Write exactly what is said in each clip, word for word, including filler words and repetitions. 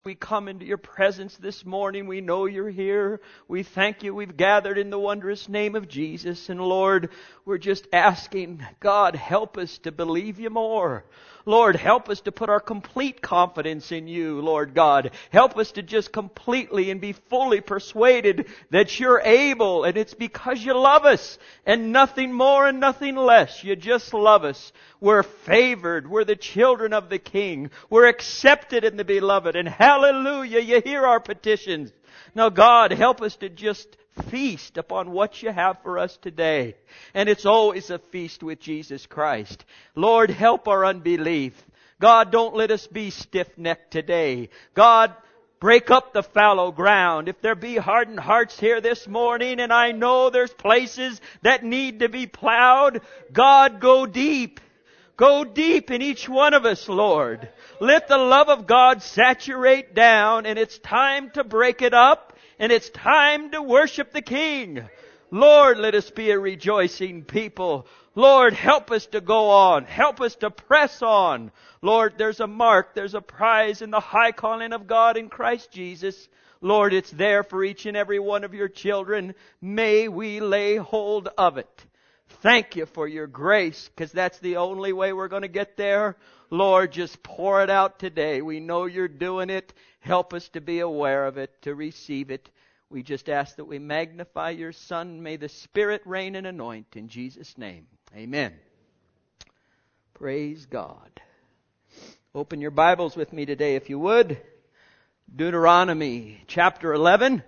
We come into your presence this morning. We know you're here. We thank you. We've gathered in the wondrous name of Jesus. And Lord, we're just asking, God, help us to believe you more. Lord, help us to put our complete confidence in you, Lord God. Help us to just completely and be fully persuaded that you're able, and it's because you love us, and nothing more and nothing less. You just love us. We're favored. We're the children of the King. We're accepted in the Beloved, and hallelujah, you hear our petitions. Now God, help us to just feast upon what you have for us today. And it's always a feast with Jesus Christ. Lord, help our unbelief. God, don't let us be stiff-necked today. God, break up the fallow ground. If there be hardened hearts here this morning, and I know there's places that need to be plowed, God, go deep. Go deep in each one of us, Lord. Let the love of God saturate down, and it's time to break it up. And it's time to worship the King. Lord, let us be a rejoicing people. Lord, help us to go on. Help us to press on. Lord, there's a mark, there's a prize in the high calling of God in Christ Jesus. Lord, it's there for each and every one of your children. May we lay hold of it. Thank you for your grace, because that's the only way we're going to get there. Lord, just pour it out today. We know you're doing it. Help us to be aware of it, to receive it. We just ask that we magnify your Son. May the Spirit reign and anoint in Jesus' name. Amen. Praise God. Open your Bibles with me today, if you would. Deuteronomy chapter eleven.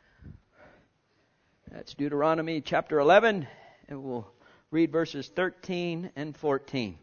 That's Deuteronomy chapter eleven. And we'll read verses thirteen and fourteen.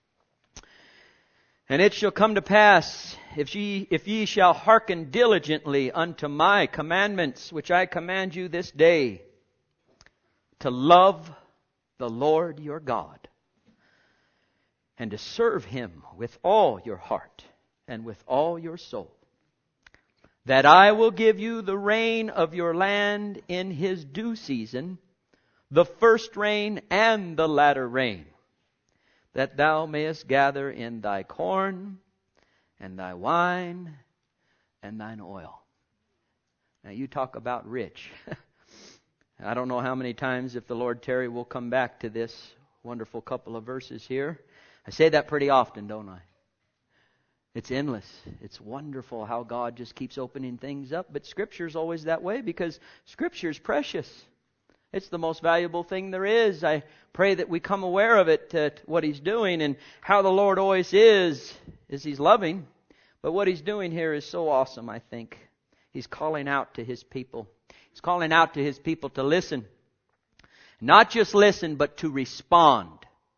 And it shall come to pass, if ye, if ye shall hearken diligently unto my commandments, which I command you this day, to love the Lord your God, and to serve Him with all your heart and with all your soul, that I will give you the rain of your land in His due season, the first rain and the latter rain, that thou mayest gather in thy corn, and thy wine, and thine oil. Now you talk about rich. I don't know how many times, if the Lord tarry, we'll come back to this wonderful couple of verses here. I say that pretty often, don't I? It's endless. It's wonderful how God just keeps opening things up. But Scripture's always that way, because Scripture's precious. It's the most valuable thing there is. I pray that we come aware of it, uh, what He's doing, and how the Lord always is, is He's loving. But what He's doing here is so awesome, I think. He's calling out to His people. He's calling out to His people to listen. Not just listen, but to respond.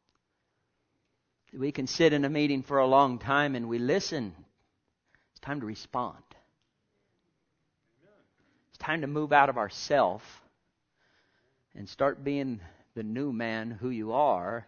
We can sit in a meeting for a long time and we listen. It's time to respond. It's time to move out of ourself and start being the new man who you are.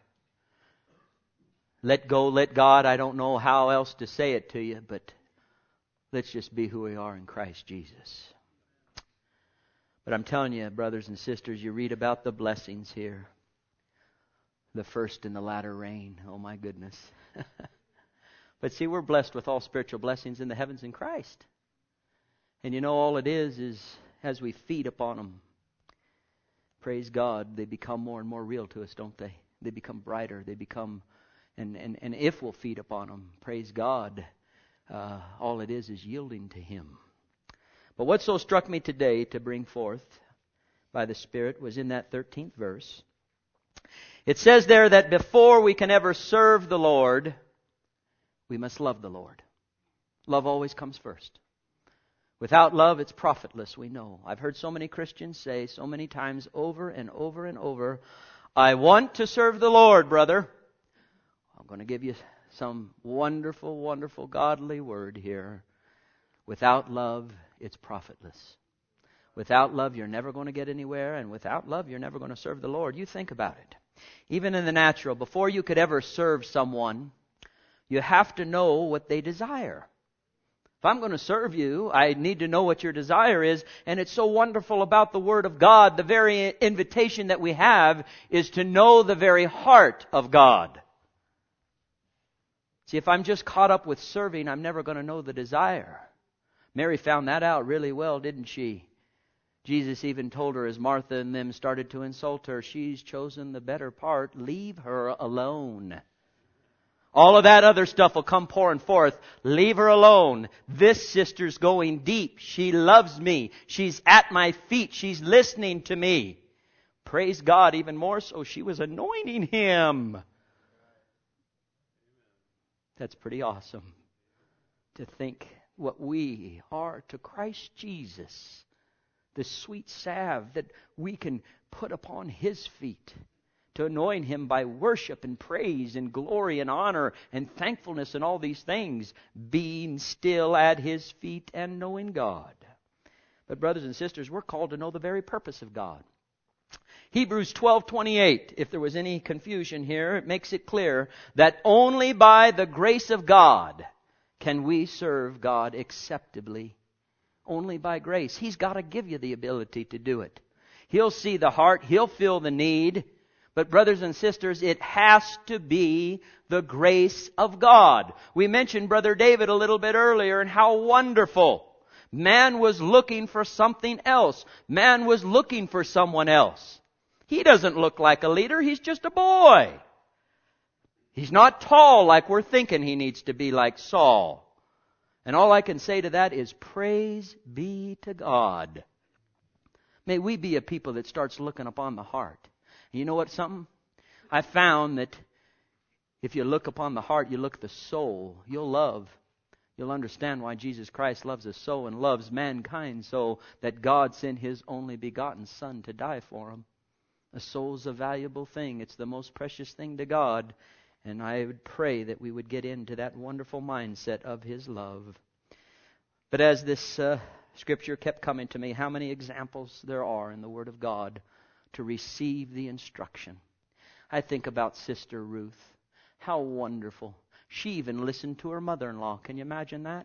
Let go, let God. I don't know how else to say it to you, but let's just be who we are in Christ Jesus. But I'm telling you, brothers and sisters, you read about the blessings here. The first and the latter rain. Oh my goodness. But see, we're blessed with all spiritual blessings in the heavens in Christ. And you know, all it is, is as we feed upon them, praise God, they become more and more real to us, don't they? They become brighter. They become, and, and, and if we'll feed upon them, praise God, uh, all it is is yielding to Him. But what so struck me today to bring forth by the Spirit was in that thirteenth verse. It says there that before we can ever serve the Lord, we must love the Lord. Love always comes first. Without love, it's profitless, we know. I've heard so many Christians say so many times over and over and over, I want to serve the Lord, brother. I'm going to give you some wonderful, wonderful, godly word here. Without love, it's profitless. Without love, you're never going to get anywhere. And without love, you're never going to serve the Lord. You think about it. Even in the natural, before you could ever serve someone, you have to know what they desire. If I'm going to serve you, I need to know what your desire is. And it's so wonderful about the Word of God. The very invitation that we have is to know the very heart of God. See, if I'm just caught up with serving, I'm never going to know the desire. Mary found that out really well, didn't she? Jesus even told her as Martha and them started to insult her, she's chosen the better part. Leave her alone. All of that other stuff will come pouring forth. Leave her alone. This sister's going deep. She loves me. She's at my feet. She's listening to me. Praise God, even more so, she was anointing him. That's pretty awesome to think what we are to Christ Jesus. The sweet salve that we can put upon his feet to anoint him by worship and praise and glory and honor and thankfulness and all these things, being still at his feet and knowing God. But brothers and sisters, we're called to know the very purpose of God. Hebrews twelve twenty-eight, if there was any confusion here, it makes it clear that only by the grace of God can we serve God acceptably. Only by grace. He's got to give you the ability to do it. He'll see the heart. He'll feel the need. But brothers and sisters, it has to be the grace of God. We mentioned Brother David a little bit earlier and how wonderful. Man was looking for something else. Man was looking for someone else. He doesn't look like a leader. He's just a boy. He's not tall like we're thinking he needs to be, like Saul. And all I can say to that is praise be to God. May we be a people that starts looking upon the heart. And you know what, something? I found that if you look upon the heart, you look at the soul, you'll love. You'll understand why Jesus Christ loves us so and loves mankind so that God sent his only begotten Son to die for him. A soul's a valuable thing. It's the most precious thing to God. And I would pray that we would get into that wonderful mindset of his love. But as this uh, scripture kept coming to me, how many examples there are in the Word of God to receive the instruction. I think about Sister Ruth. How wonderful. She even listened to her mother-in-law. Can you imagine that?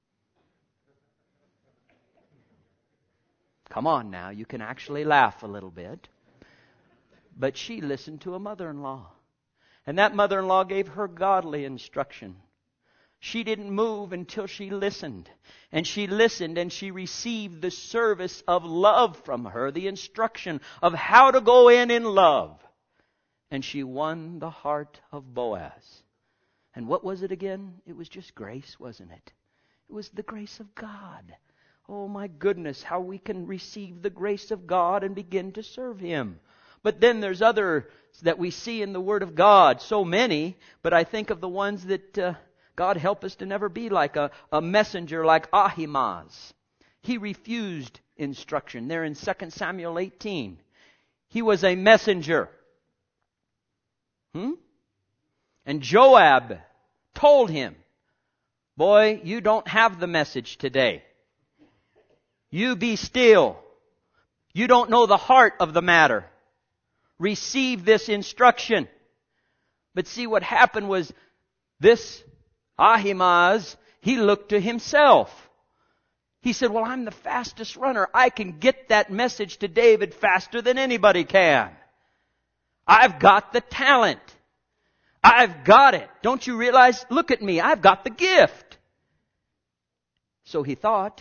Come on now, you can actually laugh a little bit. But she listened to a mother-in-law. And that mother-in-law gave her godly instruction. She didn't move until she listened. And she listened and she received the service of love from her, the instruction of how to go in in love. And she won the heart of Boaz. And what was it again? It was just grace, wasn't it? It was the grace of God. Oh my goodness, how we can receive the grace of God and begin to serve him. But then there's others that we see in the Word of God, so many, but I think of the ones that uh, God help us to never be like a, a messenger like Ahimaaz. He refused instruction. There in Second Samuel eighteen. He was a messenger. Hmm? And Joab told him, boy, you don't have the message today. You be still. You don't know the heart of the matter. Receive this instruction. But see, what happened was this Ahimaaz, he looked to himself. He said, well, I'm the fastest runner. I can get that message to David faster than anybody can. I've got the talent. I've got it. Don't you realize? Look at me. I've got the gift. So he thought.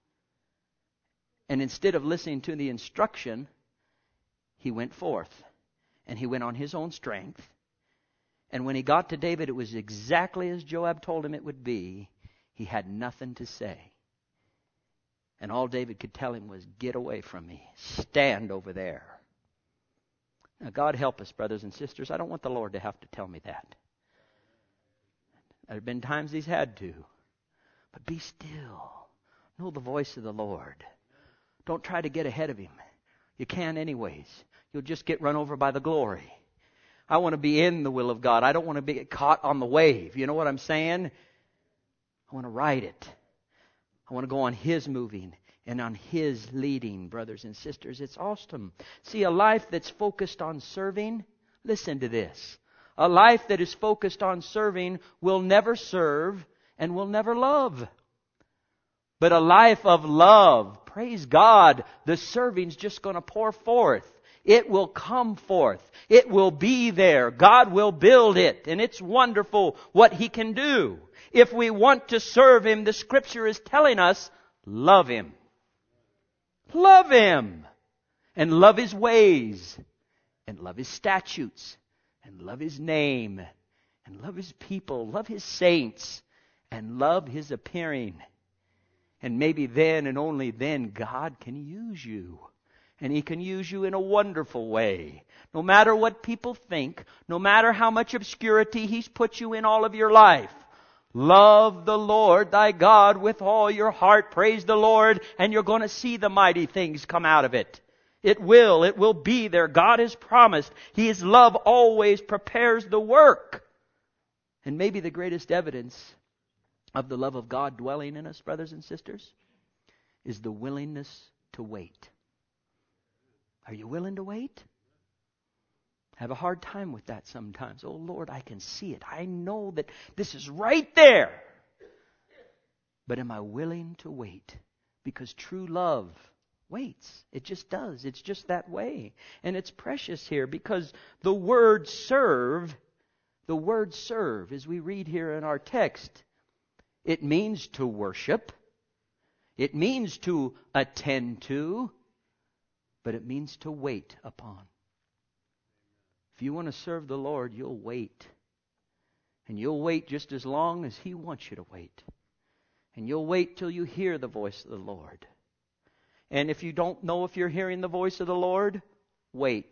And instead of listening to the instruction, he went forth. And he went on his own strength. And when he got to David, it was exactly as Joab told him it would be. He had nothing to say. And all David could tell him was, get away from me. Stand over there. Now, God help us, brothers and sisters. I don't want the Lord to have to tell me that. There have been times He's had to. But be still. Know the voice of the Lord. Don't try to get ahead of Him. You can anyways. You'll just get run over by the glory. I want to be in the will of God. I don't want to be caught on the wave. You know what I'm saying? I want to ride it. I want to go on His moving and on His leading, brothers and sisters. It's awesome. See, a life that's focused on serving, listen to this. A life that is focused on serving will never serve and will never love. But a life of love, praise God, the serving's just going to pour forth. It will come forth. It will be there. God will build it. And it's wonderful what He can do. If we want to serve Him, the Scripture is telling us, love Him. Love Him. And love His ways. And love His statutes. And love His name. And love His people. Love His saints. And love His appearing. And maybe then and only then God can use you. And He can use you in a wonderful way. No matter what people think, no matter how much obscurity He's put you in all of your life. Love the Lord thy God with all your heart. Praise the Lord, and you're going to see the mighty things come out of it. It will. It will be there. God has promised. His love always prepares the work. And maybe the greatest evidence of the love of God dwelling in us, brothers and sisters, is the willingness to wait. Are you willing to wait? I have a hard time with that sometimes. Oh Lord, I can see it. I know that this is right there. But am I willing to wait? Because true love waits. It just does. It's just that way. And it's precious here because the word serve, the word serve, as we read here in our text, it means to worship. It means to attend to. But it means to wait upon. If you want to serve the Lord, you'll wait. And you'll wait just as long as He wants you to wait. And you'll wait till you hear the voice of the Lord. And if you don't know if you're hearing the voice of the Lord, wait.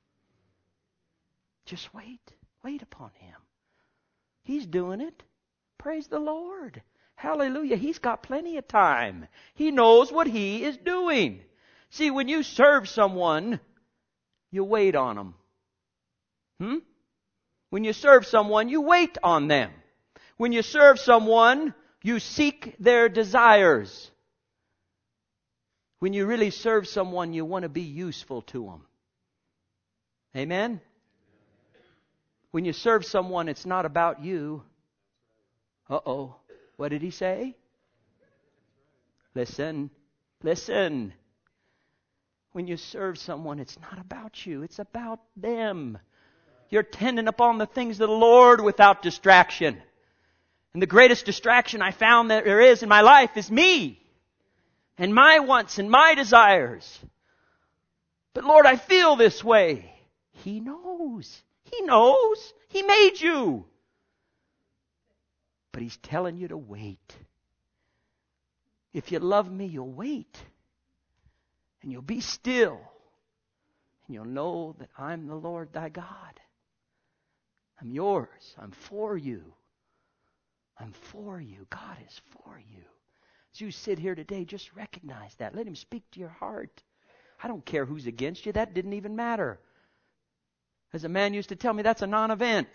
Just wait. Wait upon Him. He's doing it. Praise the Lord. Hallelujah. He's got plenty of time. He knows what He is doing. See, when you serve someone, you wait on them. Hmm? When you serve someone, you wait on them. When you serve someone, you seek their desires. When you really serve someone, you want to be useful to them. Amen? When you serve someone, it's not about you. Uh-oh. What did he say? Listen. Listen. When you serve someone, it's not about you. It's about them. You're tending upon the things of the Lord without distraction. And the greatest distraction I found that there is in my life is me. And my wants and my desires. But Lord, I feel this way. He knows. He knows. He made you. But He's telling you to wait. If you love me, you'll wait. And you'll be still. And you'll know that I'm the Lord thy God. I'm yours. I'm for you. I'm for you. God is for you. As you sit here today, just recognize that. Let Him speak to your heart. I don't care who's against you. That didn't even matter. As a man used to tell me, that's a non-event.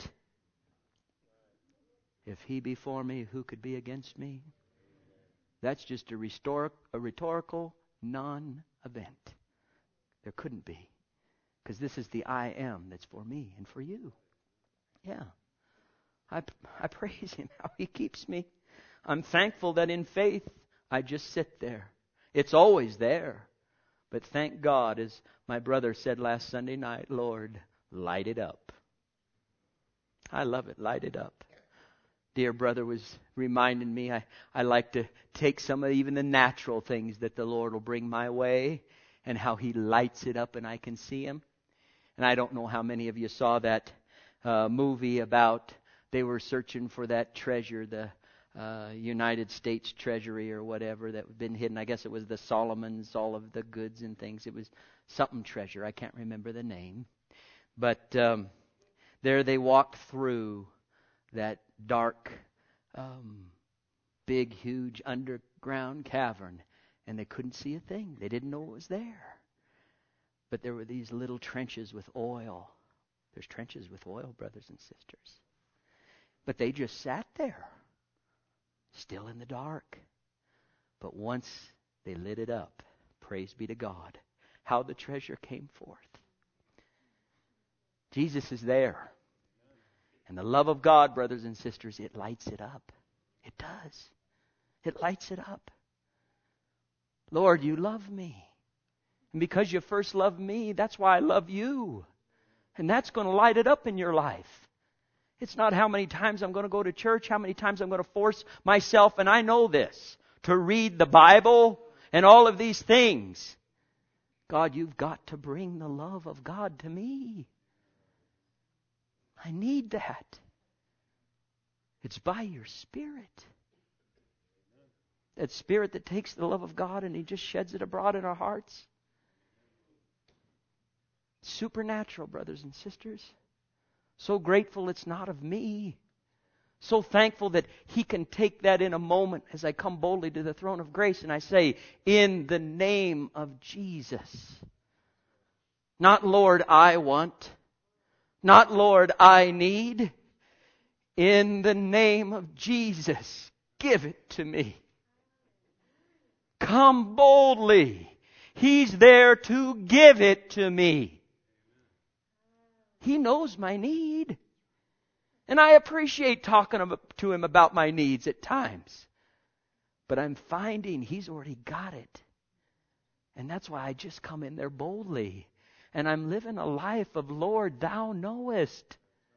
If He be for me, who could be against me? That's just a, rhetoric, a rhetorical non-event. There couldn't be. Because this is the I am that's for me and for you. Yeah. I, I praise Him how He keeps me. I'm thankful that in faith I just sit there. It's always there. But thank God, as my brother said last Sunday night, Lord, light it up. I love it. Light it up. Dear brother was reminding me I, I like to take some of even the natural things that the Lord will bring my way and how He lights it up and I can see Him. And I don't know how many of you saw that uh, movie about they were searching for that treasure, the uh, United States Treasury or whatever that had been hidden. I guess it was the Solomons, all of the goods and things. It was something treasure. I can't remember the name. But um, there they walked through that dark, um, big, huge underground cavern. And they couldn't see a thing. They didn't know it was there. But there were these little trenches with oil. There's trenches with oil, brothers and sisters. But they just sat there, still in the dark. But once they lit it up, praise be to God, how the treasure came forth. Jesus is there. And the love of God, brothers and sisters, it lights it up. It does. It lights it up. Lord, you love me. And because you first loved me, that's why I love you. And that's going to light it up in your life. It's not how many times I'm going to go to church, how many times I'm going to force myself, and I know this. to read the Bible, and all of these things. God, you've got to bring the love of God to me. I need that. It's by your Spirit. That Spirit that takes the love of God and He just sheds it abroad in our hearts. Supernatural, brothers and sisters. So grateful it's not of me. So thankful that He can take that in a moment as I come boldly to the throne of grace and I say, in the name of Jesus. Not, Lord, I want. Not, Lord, I need. In the name of Jesus, give it to me. Come boldly. He's there to give it to me. He knows my need. And I appreciate talking to Him about my needs at times. But I'm finding He's already got it. And that's why I just come in there boldly. And I'm living a life of, Lord, Thou knowest.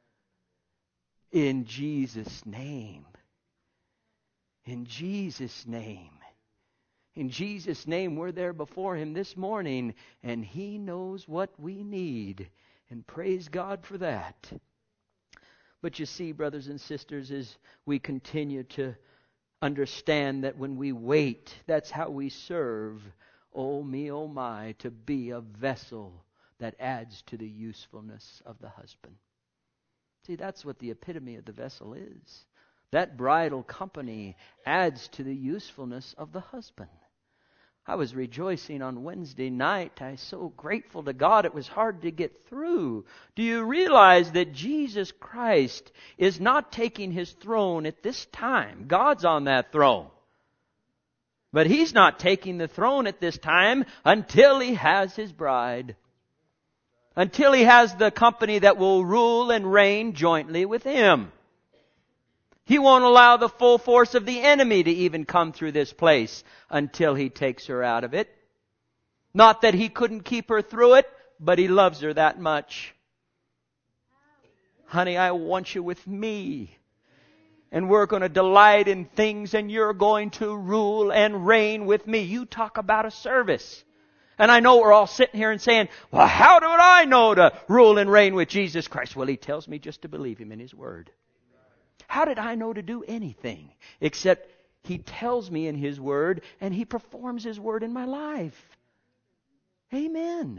In Jesus' name. In Jesus' name. In Jesus' name, we're there before Him this morning, and He knows what we need. And praise God for that. But you see, brothers and sisters, as we continue to understand that when we wait, that's how we serve. Oh me, oh my, to be a vessel that adds to the usefulness of the husband. See, that's what the epitome of the vessel is. That bridal company adds to the usefulness of the husband. I was rejoicing on Wednesday night. I was so grateful to God it was hard to get through. Do you realize that Jesus Christ is not taking His throne at this time? God's on that throne. But He's not taking the throne at this time until He has His bride. Until He has the company that will rule and reign jointly with Him. He won't allow the full force of the enemy to even come through this place until He takes her out of it. Not that He couldn't keep her through it, but He loves her that much. Honey, I want you with me. And we're going to delight in things, and you're going to rule and reign with me. You talk about a service. And I know we're all sitting here and saying, well, how do I know to rule and reign with Jesus Christ? Well, He tells me just to believe Him in His Word. How did I know to do anything? Except He tells me in His Word, and He performs His Word in my life. Amen.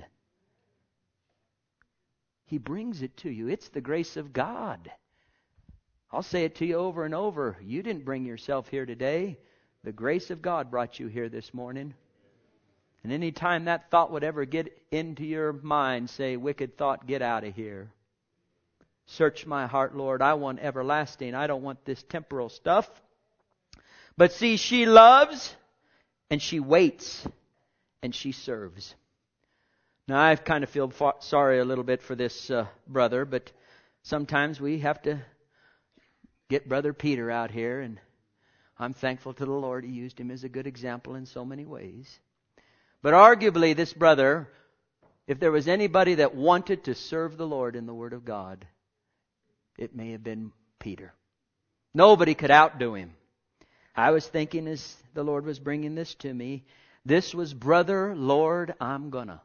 He brings it to you. It's the grace of God. I'll say it to you over and over. You didn't bring yourself here today. The grace of God brought you here this morning. And any time that thought would ever get into your mind, say, wicked thought, get out of here. Search my heart, Lord. I want everlasting. I don't want this temporal stuff. But see, she loves and she waits and she serves. Now, I kind of feel fa- sorry a little bit for this uh, brother, but sometimes we have to get Brother Peter out here, and I'm thankful to the Lord He used him as a good example in so many ways. But arguably, this brother, if there was anybody that wanted to serve the Lord in the Word of God, it may have been Peter. Nobody could outdo him. I was thinking as the Lord was bringing this to me, this was Brother Lord, I'm gonna.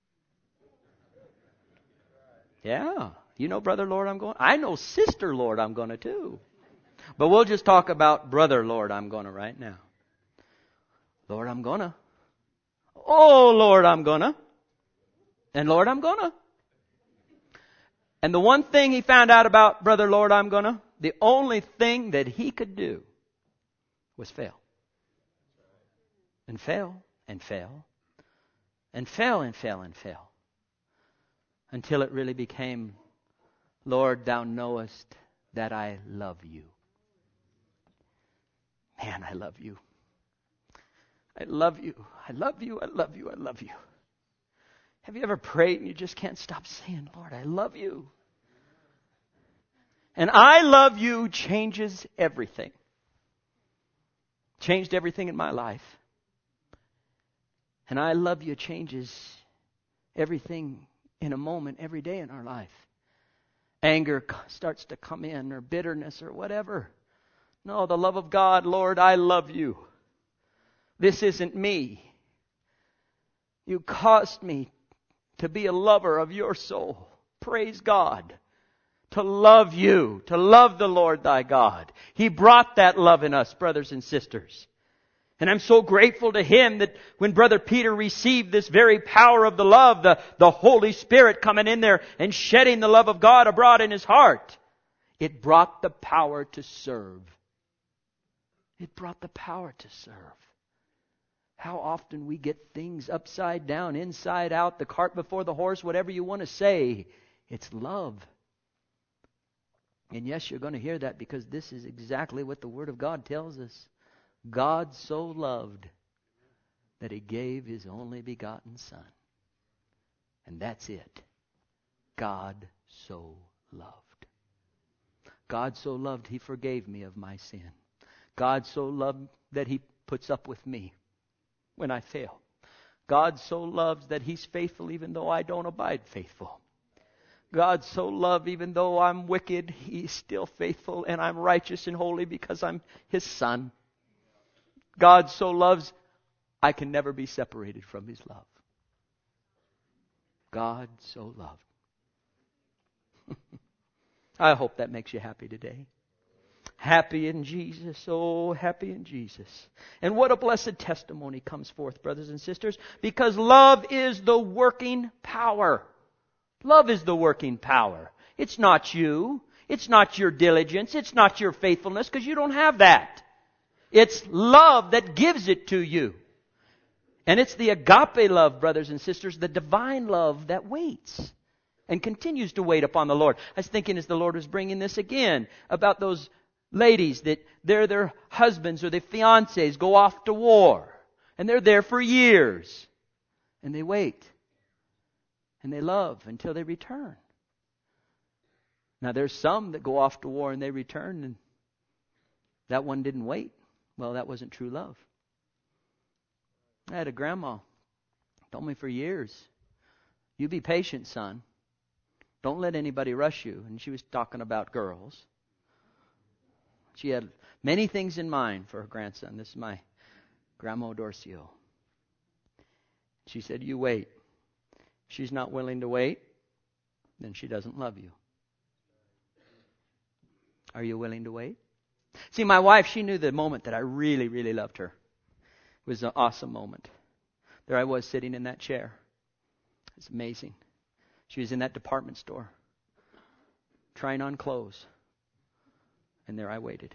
Yeah, you know Brother Lord, I'm going. I know Sister Lord, I'm gonna too. But we'll just talk about Brother Lord, I'm gonna right now. Lord, I'm gonna. Oh, Lord, I'm gonna. And Lord, I'm gonna. And the one thing he found out about Brother Lord, I'm gonna, the only thing that he could do was fail. And fail, and fail, and fail, and fail, and fail. Until it really became, Lord, Thou knowest that I love You. Man, I love You. I love You. I love You. I love You. I love You. Have you ever prayed and you just can't stop saying, Lord, I love You? And I love You changes everything. Changed everything in my life. And I love You changes everything in a moment every day in our life. Anger starts to come in, or bitterness, or whatever. No, the love of God, Lord, I love You. This isn't me. You caused me to be a lover of your soul. Praise God. To love you, to love the Lord thy God. He brought that love in us, brothers and sisters. And I'm so grateful to Him that when Brother Peter received this very power of the love, the, the Holy Spirit coming in there and shedding the love of God abroad in his heart, it brought the power to serve. It brought the power to serve. How often we get things upside down, inside out, the cart before the horse, whatever you want to say. It's love. And yes, you're going to hear that because this is exactly what the Word of God tells us. God so loved that He gave His only begotten Son. And that's it. God so loved. God so loved He forgave me of my sin. God so loved that He puts up with me when I fail. God so loves that He's faithful even though I don't abide faithful. God so loved even though I'm wicked, He's still faithful and I'm righteous and holy because I'm His Son. God so loves, I can never be separated from His love. God so loved. I hope that makes you happy today. Happy in Jesus. Oh, happy in Jesus. And what a blessed testimony comes forth, brothers and sisters, because love is the working power. Love is the working power. It's not you. It's not your diligence. It's not your faithfulness, because you don't have that. It's love that gives it to you. And it's the agape love, brothers and sisters, the divine love that waits and continues to wait upon the Lord. I was thinking as the Lord was bringing this again about those ladies that their their husbands or their fiancés go off to war. And they're there for years. And they wait. And they love until they return. Now there's some that go off to war and they return and that one didn't wait. Well, that wasn't true love. I had a grandma told me for years, you be patient, son. Don't let anybody rush you. And she was talking about girls. She had many things in mind for her grandson. This is my Grandma Dorcio. She said, you wait. If she's not willing to wait, then she doesn't love you. Are you willing to wait? See, my wife, she knew the moment that I really, really loved her. It was an awesome moment. There I was sitting in that chair. It's amazing. She was in that department store trying on clothes. And there I waited.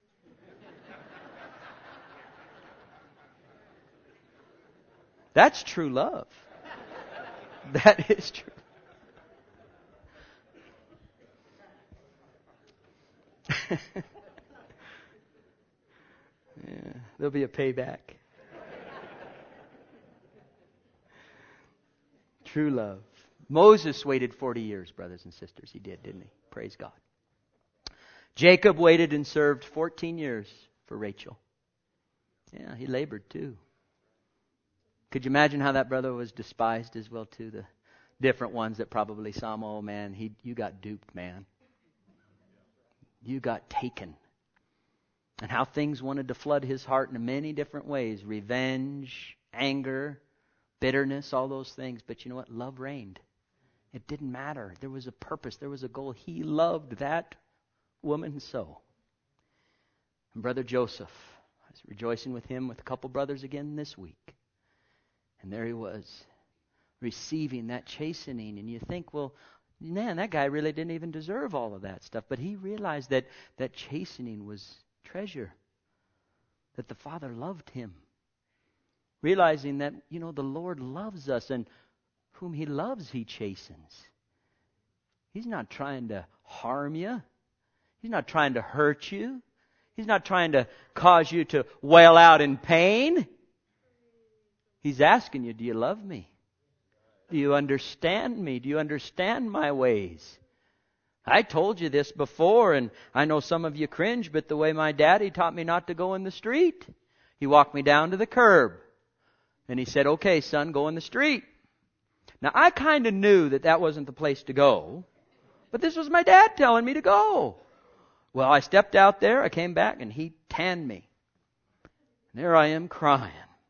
That's true love. That is true. Yeah, there'll be a payback. True love. Moses waited forty years, brothers and sisters. He did, didn't he? Praise God. Jacob waited and served fourteen years for Rachel. Yeah, he labored too. Could you imagine how that brother was despised as well too? The different ones that probably saw him, oh man, he, you got duped, man. You got taken. And how things wanted to flood his heart in many different ways. Revenge, anger, bitterness, all those things. But you know what? Love reigned. It didn't matter. There was a purpose. There was a goal. He loved that woman so. And Brother Joseph, I was rejoicing with him with a couple brothers again this week. And there he was, receiving that chastening. And you think, well, man, that guy really didn't even deserve all of that stuff. But he realized that that chastening was treasure. That the Father loved him. Realizing that, you know, the Lord loves us, and whom He loves, He chastens. He's not trying to harm you. He's not trying to hurt you. He's not trying to cause you to wail out in pain. He's asking you, do you love me? Do you understand me? Do you understand my ways? I told you this before, and I know some of you cringe, but the way my daddy taught me not to go in the street. He walked me down to the curb. And he said, okay, son, go in the street. Now, I kind of knew that that wasn't the place to go. But this was my dad telling me to go. Well, I stepped out there. I came back and he tanned me. And there I am crying.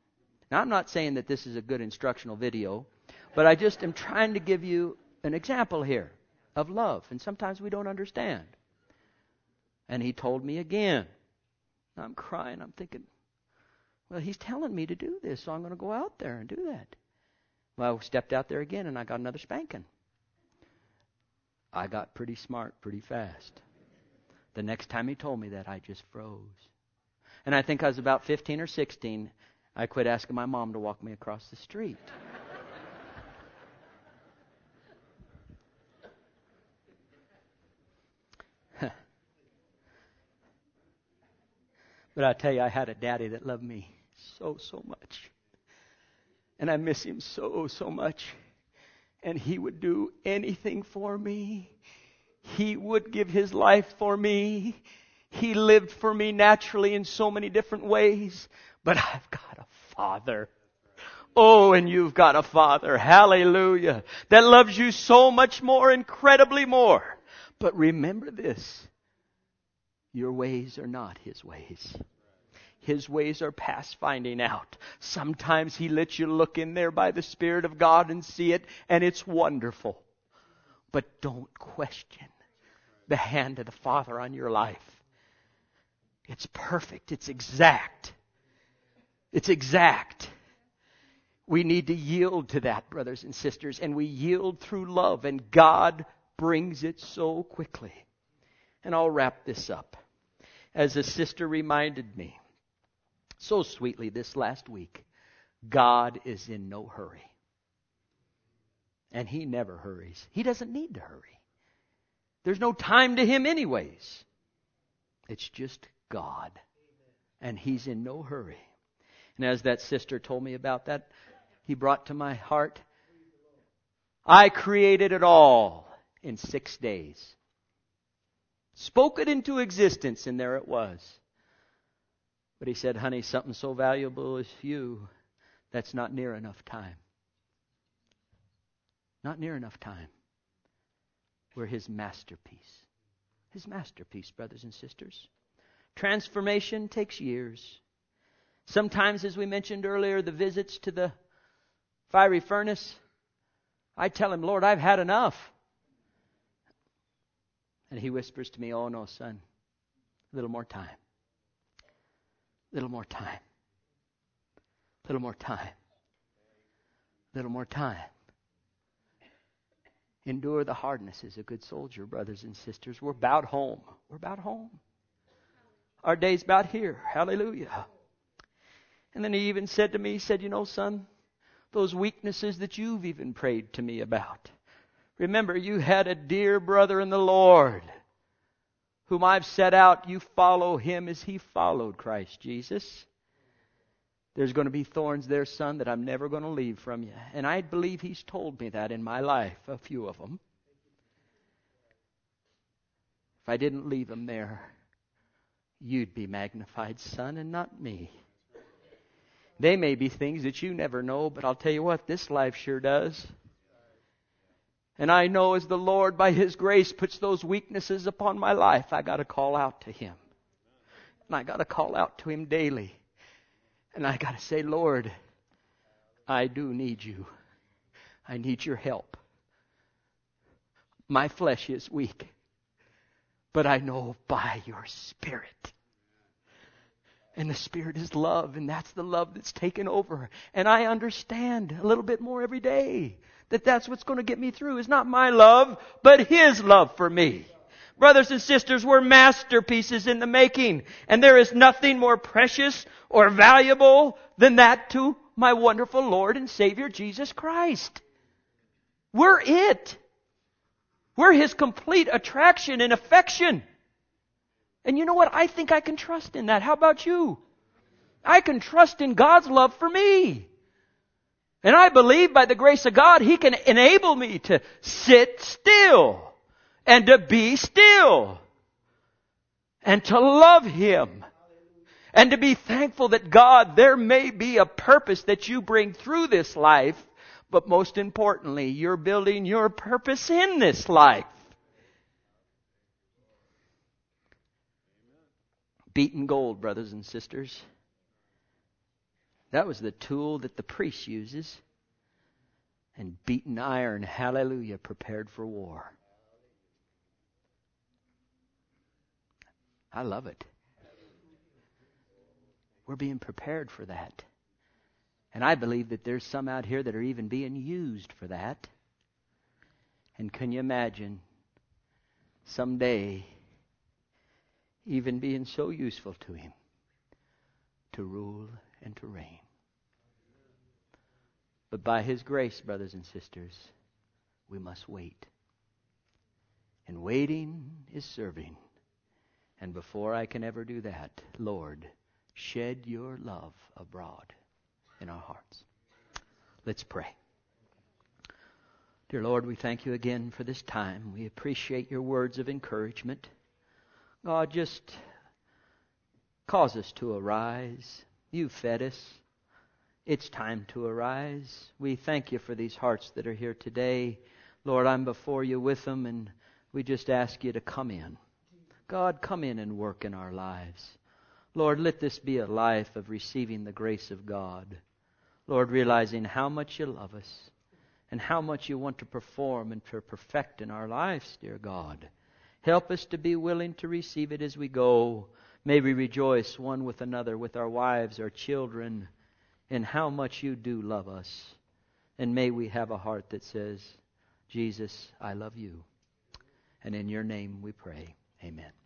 Now, I'm not saying that this is a good instructional video, but I just am trying to give you an example here of love. And sometimes we don't understand. And he told me again. I'm crying. I'm thinking, well, he's telling me to do this, so I'm going to go out there and do that. Well, I stepped out there again, and I got another spanking. I got pretty smart pretty fast. The next time he told me that, I just froze. And I think I was about fifteen or sixteen. I quit asking my mom to walk me across the street. But I tell you, I had a daddy that loved me so, so much. And I miss him so, so much. And he would do anything for me. He would give his life for me. He lived for me naturally in so many different ways. But I've got a Father. Oh, and you've got a Father. Hallelujah. That loves you so much more, incredibly more. But remember this. Your ways are not His ways. His ways are past finding out. Sometimes He lets you look in there by the Spirit of God and see it, and it's wonderful. But don't question the hand of the Father on your life. It's perfect. It's exact. It's exact. We need to yield to that, brothers and sisters, and we yield through love, and God brings it so quickly. And I'll wrap this up. As a sister reminded me so sweetly this last week, God is in no hurry. And He never hurries. He doesn't need to hurry. There's no time to Him anyways. It's just God. And He's in no hurry. And as that sister told me about that, He brought to my heart, I created it all in six days. Spoke it into existence, and there it was. But He said, honey, something so valuable as you, that's not near enough time. Not near enough time. We're His masterpiece. His masterpiece, brothers and sisters. Transformation takes years. Sometimes, as we mentioned earlier, the visits to the fiery furnace, I tell Him, Lord, I've had enough. And He whispers to me, oh no, son, a little more time. A little more time. A little more time. A little more time. Endure the hardness as a good soldier, brothers and sisters. We're about home. We're about home. Our day's about here. Hallelujah. And then He even said to me, He said, you know, son, those weaknesses that you've even prayed to me about. Remember, you had a dear brother in the Lord whom I've set out. You follow Him as He followed Christ Jesus. There's going to be thorns there, son, that I'm never going to leave from you. And I believe He's told me that in my life, a few of them. If I didn't leave them there, you'd be magnified, son, and not me. They may be things that you never know, but I'll tell you what, this life sure does. And I know as the Lord, by His grace, puts those weaknesses upon my life, I got to call out to Him. And I got to call out to Him daily. And I got to say, Lord, I do need You. I need Your help. My flesh is weak. But I know by Your Spirit. And the Spirit is love, and that's the love that's taken over. And I understand a little bit more every day that that's what's going to get me through. It's not my love, but His love for me. Brothers and sisters, we're masterpieces in the making. And there is nothing more precious or valuable than that to my wonderful Lord and Savior, Jesus Christ. We're it. We're His complete attraction and affection. And you know what? I think I can trust in that. How about you? I can trust in God's love for me. And I believe by the grace of God, He can enable me to sit still and to be still and to love Him and to be thankful that God, there may be a purpose that you bring through this life, but most importantly, you're building your purpose in this life. Beaten gold, brothers and sisters. That was the tool that the priest uses. And beaten iron, hallelujah, prepared for war. I love it. We're being prepared for that. And I believe that there's some out here that are even being used for that. And can you imagine someday even being so useful to Him to rule and to reign? But by His grace, brothers and sisters, we must wait. And waiting is serving. And before I can ever do that, Lord, shed your love abroad in our hearts. Let's pray. Dear Lord, we thank You again for this time. We appreciate Your words of encouragement. God, just cause us to arise. You fed us. It's time to arise. We thank You for these hearts that are here today. Lord, I'm before You with them, and we just ask You to come in. God, come in and work in our lives. Lord, let this be a life of receiving the grace of God. Lord, realizing how much You love us and how much You want to perform and to perfect in our lives, dear God. Help us to be willing to receive it as we go. May we rejoice one with another, with our wives, our children, in how much You do love us. And may we have a heart that says, Jesus, I love You. And in Your name we pray. Amen.